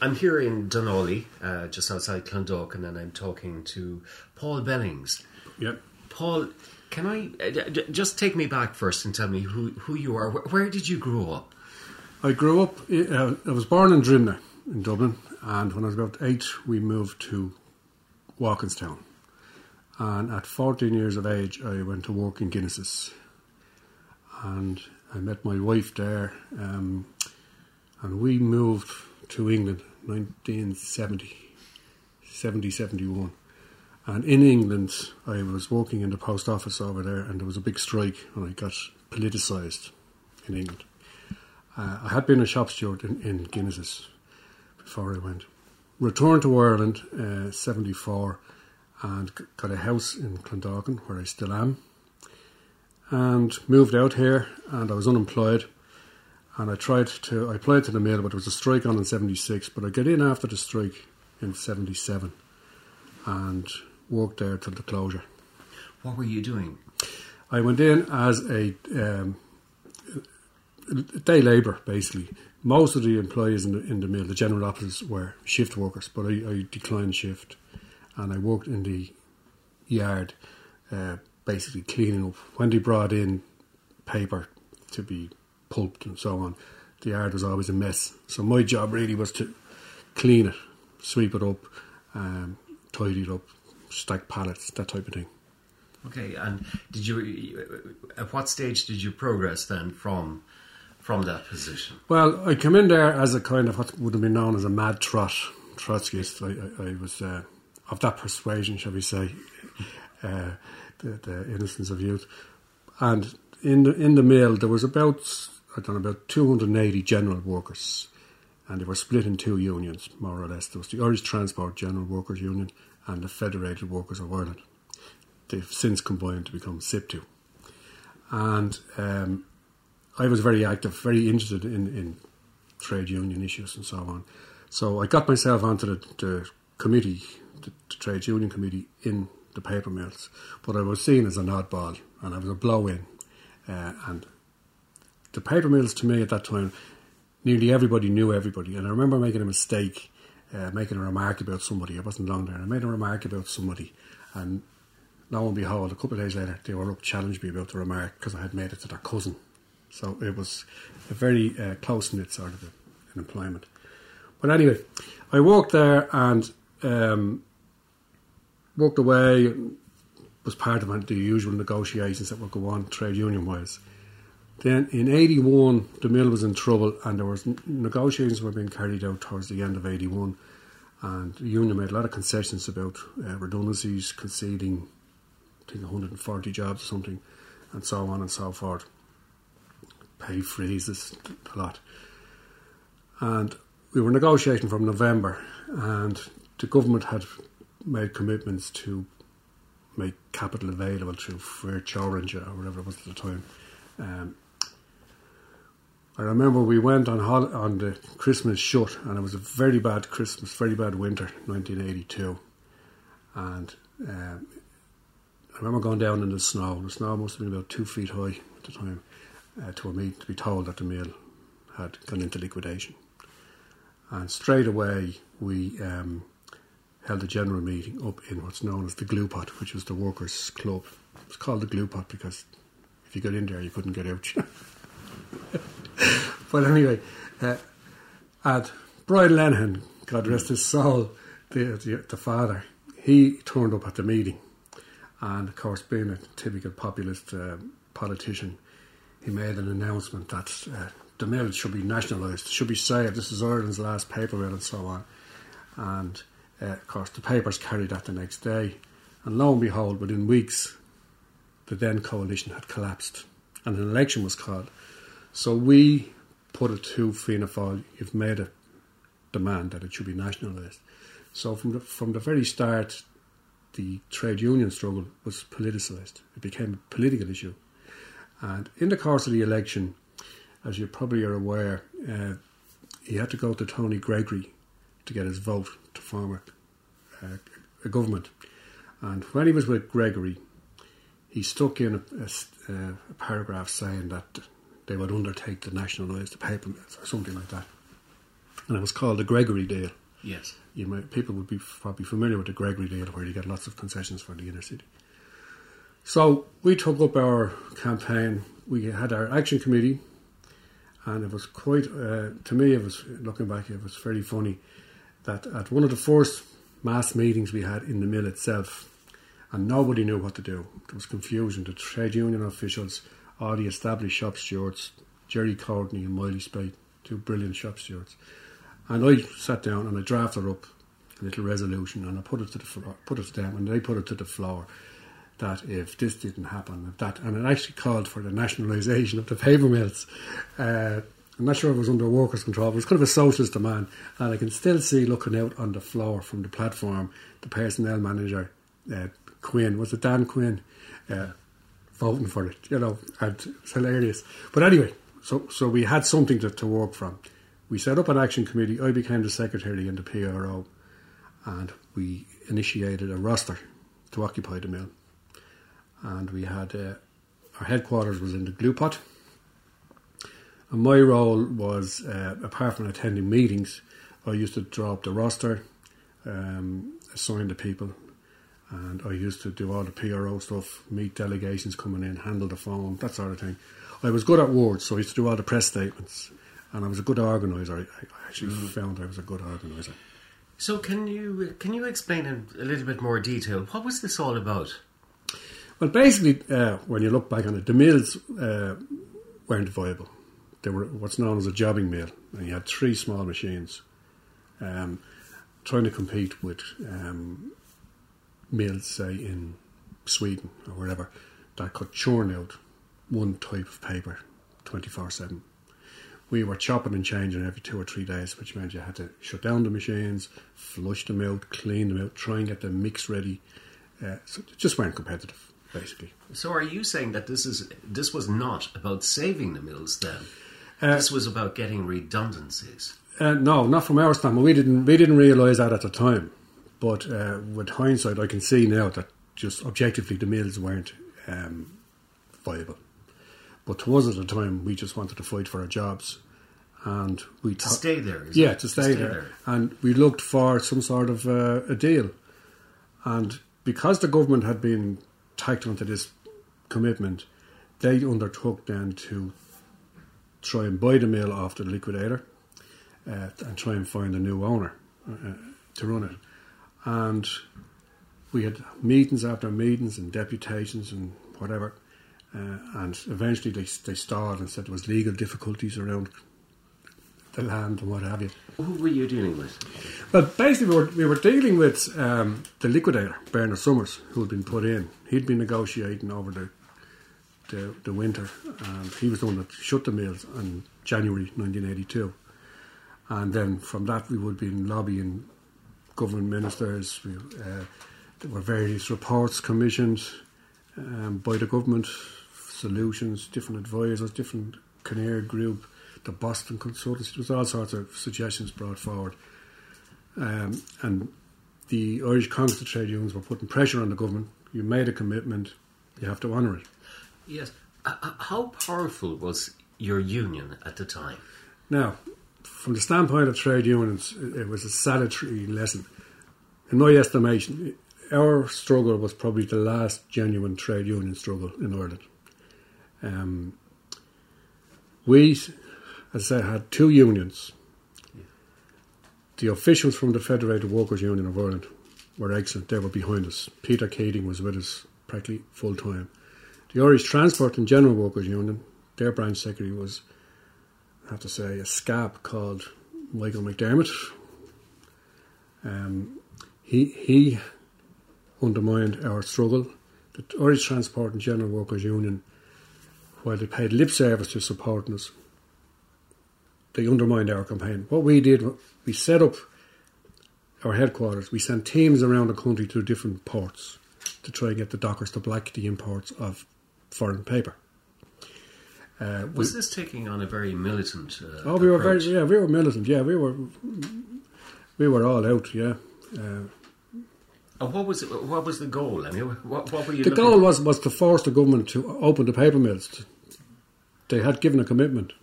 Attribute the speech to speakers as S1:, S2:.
S1: I'm here in Dunolly, just outside Clondalkin, and I'm talking to Paul Bellings.
S2: Yep.
S1: Paul, can I just take me back first and tell me who you are? Where did you grow up?
S2: I grew up, I was born in Drimnagh in Dublin, and when I was about 8 we moved to Walkinstown, and at 14 years of age I went to work in Guinness's, and I met my wife there, and we moved to England 1970-71, and in England I was working in the post office over there, and there was a big strike and I got politicised in England. I had been a shop steward in Guinness's before I went. Returned to Ireland 74 and got a house in Clondalkin where I still am, and moved out here, and I was unemployed, and I applied to the mill, but there was a strike on in 76, but I got in after the strike in 77 and worked there till the closure.
S1: What were you doing?
S2: I went in as a day labour, basically. Most of the employees in the mill, the general operatives, were shift workers, but I declined shift, and I worked in the yard, basically cleaning up. When they brought in paper to be pulped and so on, the yard was always a mess. So my job really was to clean it, sweep it up, tidy it up, stack pallets, that type of thing.
S1: Okay, and at what stage did you progress then from that position?
S2: Well, I came in there as a kind of what would have been known as a mad Trotskyist. I was of that persuasion, shall we say, the innocence of youth. And in the mill there was about 280 general workers, and they were split in two unions, more or less. There was the Irish Transport General Workers Union and the Federated Workers of Ireland. They've since combined to become SIPTU. And I was very active, very interested in trade union issues and so on. So I got myself onto the committee, the trade union committee in the paper mills. But I was seen as an oddball, and I was a blow-in. And the paper mills, to me at that time, nearly everybody knew everybody. And I remember making a mistake, making a remark about somebody. I wasn't long there. I made a remark about somebody, and lo and behold, a couple of days later, they were up to challenge me about the remark because I had made it to their cousin. So it was a very close-knit sort of an employment. But anyway, I worked there and worked away, was part of the usual negotiations that would go on trade union-wise. Then in 81, the mill was in trouble, and there was negotiations were being carried out towards the end of 81, and the union made a lot of concessions about redundancies, conceding, I think, 140 jobs or something, and so on and so forth. Pay freezes, a lot. And we were negotiating from November, and the government had made commitments to make capital available through Fairch Orange or whatever it was at the time. I remember we went on the Christmas shut, and it was a very bad Christmas, very bad winter, 1982. And I remember going down in the snow. The snow must have been about 2 feet high at the time, to be told that the mill had gone into liquidation. And straight away we held a general meeting up in what's known as the Glue Pot, which was the workers' club. It was called the Glue Pot because if you got in there you couldn't get out. But anyway, at Brian Lenihan, God rest his soul, the father, he turned up at the meeting, and of course, being a typical populist politician, he made an announcement that the mill should be nationalised, should be saved. This is Ireland's last paper mill, and so on. And of course, the papers carried that the next day, and lo and behold, within weeks, the then coalition had collapsed, and an election was called. So we put it to Fianna Fáil, you've made a demand that it should be nationalised. So from the very start, the trade union struggle was politicised. It became a political issue. And in the course of the election, as you probably are aware, he had to go to Tony Gregory to get his vote to form a government. And when he was with Gregory, he stuck in a paragraph saying that they would undertake to nationalise the paper mills or something like that. and it was called the Gregory deal.
S1: Yes.
S2: People would be probably familiar with the Gregory deal, where you get lots of concessions for the inner city. So we took up our campaign. We had our action committee, and it was quite, to me, it was, looking back, it was very funny that at one of the first mass meetings we had in the mill itself, and nobody knew what to do. There was confusion. The trade union officials, all the established shop stewards, Jerry Courtney and Miley Spate, two brilliant shop stewards. And I sat down and I drafted up a little resolution, and I put it to the floor, put it to them, and they put it to the floor, that if this didn't happen, and it actually called for the nationalisation of the paper mills. I'm not sure if it was under workers' control, but it was kind of a socialist demand. And I can still see, looking out on the floor from the platform, the personnel manager, Quinn, was it Dan Quinn, voting for it, and it's hilarious. But anyway, so we had something to work from. We set up an action committee. I became the secretary in the PRO, and we initiated a roster to occupy the mill. And we had, our headquarters was in the Glue Pot. And my role was, apart from attending meetings, I used to draw up the roster, assign the people, and I used to do all the PRO stuff, meet delegations coming in, handle the phone, that sort of thing. I was good at words, so I used to do all the press statements, and I was a good organiser. I actually found I was a good organiser.
S1: So can you explain in a little bit more detail, what was this all about?
S2: Well, basically, when you look back on it, the mills weren't viable. They were what's known as a jobbing mill, and you had 3 small machines trying to compete with mills, say, in Sweden or wherever, that could churn out one type of paper 24/7. We were chopping and changing every 2 or 3 days, which meant you had to shut down the machines, flush them out, clean them out, try and get the mix ready. So it just weren't competitive, basically.
S1: So are you saying that this was not about saving the mills then? This was about getting redundancies?
S2: No, not from our standpoint. We didn't realise that at the time. But with hindsight, I can see now that just objectively the mills weren't viable. But to us at the time, we just wanted to fight for our jobs. And we
S1: to stay there?
S2: To stay there. And we looked for some sort of a deal. And because the government had been tacked onto this commitment, they undertook then to try and buy the mill off the liquidator and try and find a new owner to run it. And we had meetings after meetings and deputations and whatever, and eventually they stalled and said there was legal difficulties around the land and what have you.
S1: Who were you dealing with?
S2: Well, basically we were dealing with the liquidator, Bernard Summers, who had been put in. He'd been negotiating over the winter, and he was the one that shut the mills in January 1982. And then from that we would be lobbying government ministers. There were various reports commissioned by the government, solutions, different advisors, different Kinnair Group, the Boston Consultancy. There was all sorts of suggestions brought forward. And the Irish Congress of Trade Unions were putting pressure on the government. You made a commitment, you have to honour it.
S1: Yes. How powerful was your union at the time?
S2: Now, from the standpoint of trade unions, it was a salutary lesson. In my estimation, our struggle was probably the last genuine trade union struggle in Ireland. We, as I said, had 2 unions. The officials from the Federated Workers' Union of Ireland were excellent. They were behind us. Peter Keating was with us practically full time. The Irish Transport and General Workers' Union, their branch secretary was, I have to say, a scab called Michael McDermott. He undermined our struggle. The Irish Transport and General Workers' Union, while they paid lip service to supporting us, they undermined our campaign. What we did, we set up our headquarters. We sent teams around the country to different ports to try and get the dockers to black the imports of foreign paper.
S1: Was this taking on a very militant
S2: we were
S1: approach?
S2: we were militant. Yeah, we were all out. Yeah.
S1: And what was the goal? I mean, what were you?
S2: The goal was to force the government to open the paper mills. They had given a commitment.